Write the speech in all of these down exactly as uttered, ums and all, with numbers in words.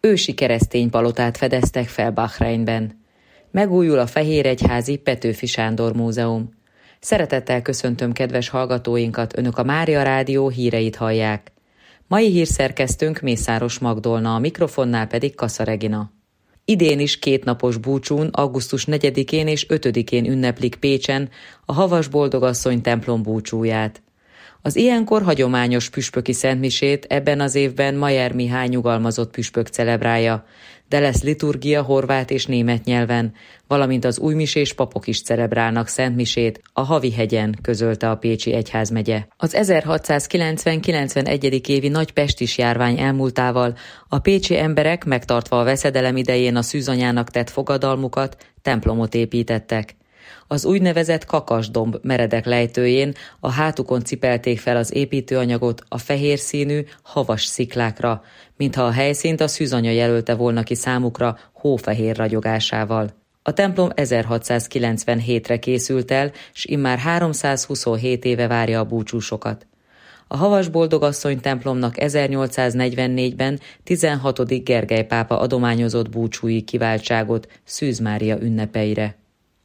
Ősi keresztény palotát fedeztek fel Bahreinben. Megújul a Fehéregyházi Petőfi Sándor Múzeum. Szeretettel köszöntöm kedves hallgatóinkat, Önök a Mária Rádió híreit hallják. Mai hírszerkesztőnk Mészáros Magdolna, a mikrofonnál pedig Kassa Regina. Idén is kétnapos búcsún, augusztus negyedikén és ötödikén ünneplik Pécsen a Havas Boldogasszony templom búcsúját. Az ilyenkor hagyományos püspöki szentmisét ebben az évben Mayer Mihály nyugalmazott püspök celebrálja, de lesz liturgia horvát és német nyelven, valamint az újmisés papok is celebrálnak szentmisét a Havihegyen, közölte a Pécsi Egyházmegye. Az ezerhatszázkilencven-kilencvenegyedik évi nagy pestis járvány elmúltával a pécsi emberek, megtartva a veszedelem idején a szűzanyának tett fogadalmukat, templomot építettek. Az úgynevezett kakasdomb meredek lejtőjén a hátukon cipelték fel az építőanyagot a fehér színű, havas sziklákra, mintha a helyszínt a szűzanya jelölte volna ki számukra hófehér ragyogásával. A templom ezerhatszázkilencvenhétre készült el, s immár háromszázhuszonhét éve várja a búcsúsokat. A Havas Boldogasszony templomnak ezernyolcszáznegyvennégyben tizenhatodik Gergely pápa adományozott búcsúi kiváltságot Szűz Mária ünnepeire.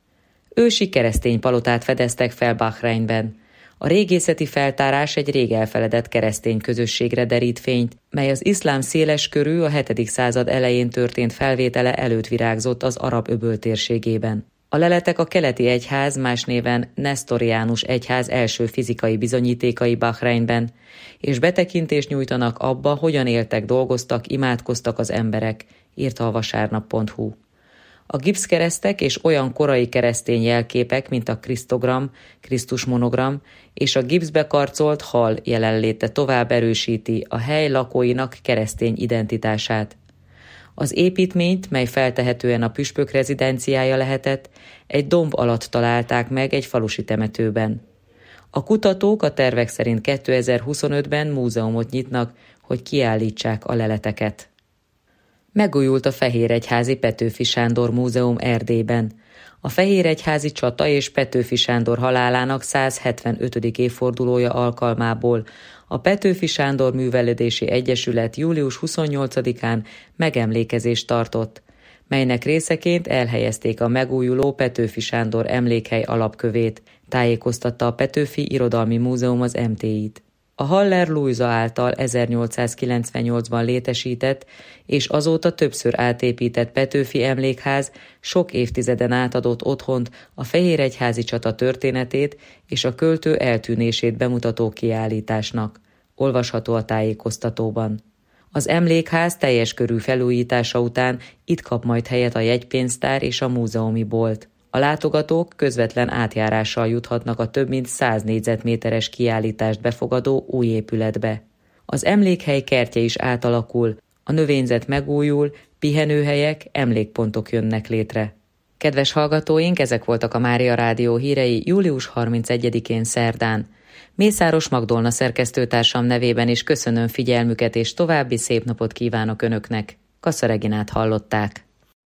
Ősi keresztény palotát fedeztek fel Bahreinben. A régészeti feltárás egy rég elfeledett keresztény közösségre derít fényt, mely az iszlám széles körű a hetedik század elején történt felvétele előtt virágzott az Arab-öböl térségében. A leletek a keleti egyház, más néven Nestoriánus egyház első fizikai bizonyítékai Bahreinben, és betekintést nyújtanak abba, hogyan éltek, dolgoztak, imádkoztak az emberek, írta a vasárnap pont hu. A gipszkeresztek és olyan korai keresztény jelképek, mint a Krisztogram, Krisztus monogram és a gipszbe karcolt hal jelenléte tovább erősíti a hely lakóinak keresztény identitását. Az építményt, mely feltehetően a püspök rezidenciája lehetett, egy domb alatt találták meg egy falusi temetőben. A kutatók a tervek szerint kétezer-huszonötben múzeumot nyitnak, hogy kiállítsák a leleteket. Megújult a Fehéregyházi Petőfi Sándor Múzeum Erdélyben. A Fehéregyházi csata és Petőfi Sándor halálának százhetvenötödik évfordulója alkalmából a Petőfi Sándor Művelődési Egyesület július huszonnyolcadikán megemlékezést tartott, melynek részeként elhelyezték a megújuló Petőfi Sándor emlékhely alapkövét, tájékoztatta a Petőfi Irodalmi Múzeum az em té í-t. A Haller Lujza által ezernyolcszázkilencvennyolcban létesített és azóta többször átépített Petőfi Emlékház sok évtizeden át adott otthont a Fehéregyházi csata történetét és a költő eltűnését bemutató kiállításnak. Olvasható a tájékoztatóban. Az emlékház teljes körű felújítása után itt kap majd helyet a jegypénztár és a múzeumi bolt. A látogatók közvetlen átjárással juthatnak a több mint száz négyzetméteres kiállítást befogadó új épületbe. Az emlékhely kertje is átalakul, a növényzet megújul, pihenőhelyek, emlékpontok jönnek létre. Kedves hallgatóink, ezek voltak a Mária Rádió hírei július harmincegyedikén szerdán. Mészáros Magdolna szerkesztőtársam nevében is köszönöm figyelmüket, és további szép napot kívánok Önöknek. Kassa Reginát hallották.